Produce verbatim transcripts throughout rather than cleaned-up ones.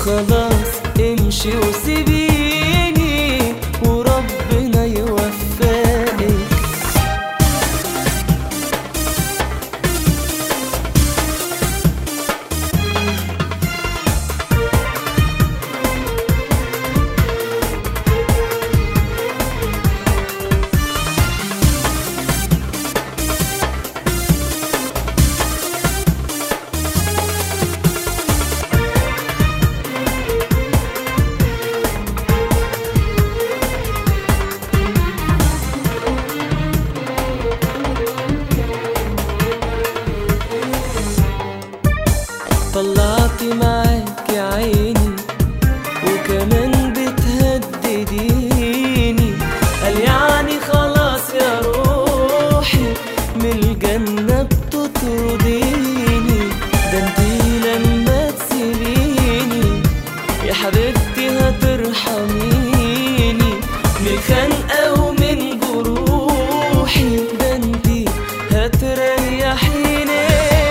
وخلاص امشي وسيبيني وربنا يوفقك. طلعت معاك يا عيني وكمان بتهدديني، قال يعني خلاص يا روحي من الجنة بتطرديني. ده انتي لما تسيبيني يا حبيبتي هترحميني من الخنقة ومن جروحي، ده انتي هتريحيني.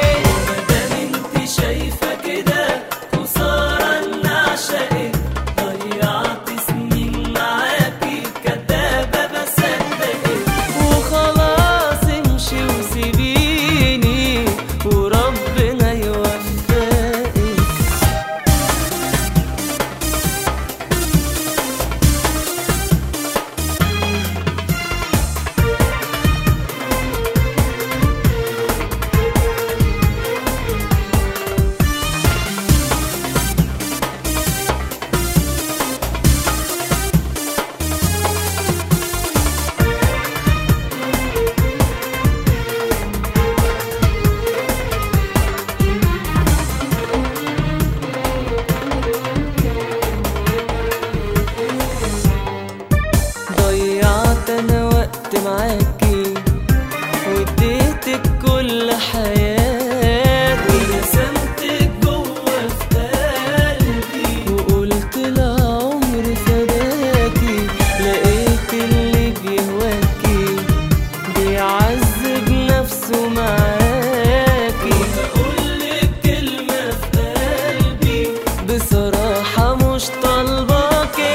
ضيعت انا وقت معاكي واديتك كل حياتي، ورسمتك جوه في قلبي وقلت العمر فداكي. لقيت اللي بيهواكي بيعذب نفسه معاكي، وبقولك كلمة في قلبي بصراحة مش طالباكي.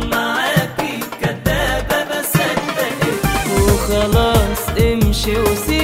خلاص امشي وسيبيني